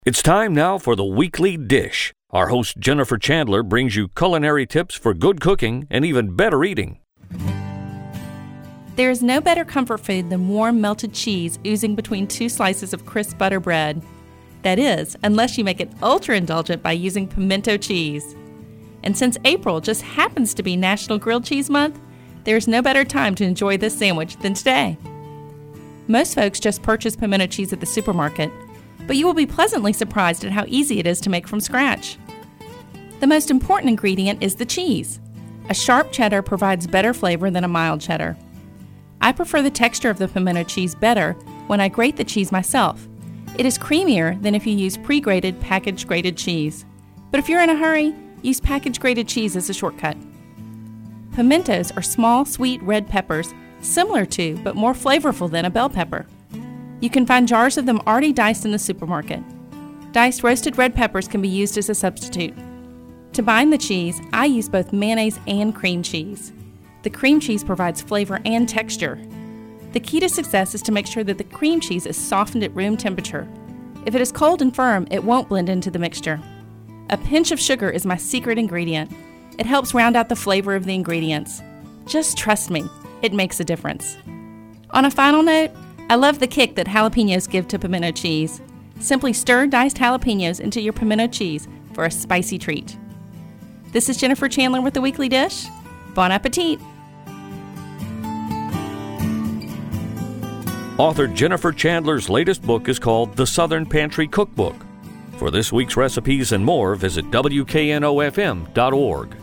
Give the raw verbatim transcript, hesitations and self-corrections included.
It's time now for the Weekly Dish. Our host Jennifer Chandler brings you culinary tips for good cooking and even better eating. There is no better comfort food than warm melted cheese oozing between two slices of crisp butter bread. That is, unless you make it ultra indulgent by using pimento cheese. And since April just happens to be National Grilled Cheese Month, there's no better time to enjoy this sandwich than today. Most folks just purchase pimento cheese at the supermarket, but you will be pleasantly surprised at how easy it is to make from scratch. The most important ingredient is the cheese. A sharp cheddar provides better flavor than a mild cheddar. I prefer the texture of the pimento cheese better when I grate the cheese myself. It is creamier than if you use pre-grated packaged grated cheese. But if you're in a hurry, use packaged grated cheese as a shortcut. Pimentos are small, sweet red peppers, similar to but more flavorful than a bell pepper. You can find jars of them already diced in the supermarket. Diced roasted red peppers can be used as a substitute. To bind the cheese, I use both mayonnaise and cream cheese. The cream cheese provides flavor and texture. The key to success is to make sure that the cream cheese is softened at room temperature. If it is cold and firm, it won't blend into the mixture. A pinch of sugar is my secret ingredient. It helps round out the flavor of the ingredients. Just trust me, it makes a difference. On a final note, I love the kick that jalapenos give to pimento cheese. Simply stir diced jalapenos into your pimento cheese for a spicy treat. This is Jennifer Chandler with the Weekly Dish. Bon appetit! Author Jennifer Chandler's latest book is called The Southern Pantry Cookbook. For this week's recipes and more, visit W K N O F M dot org.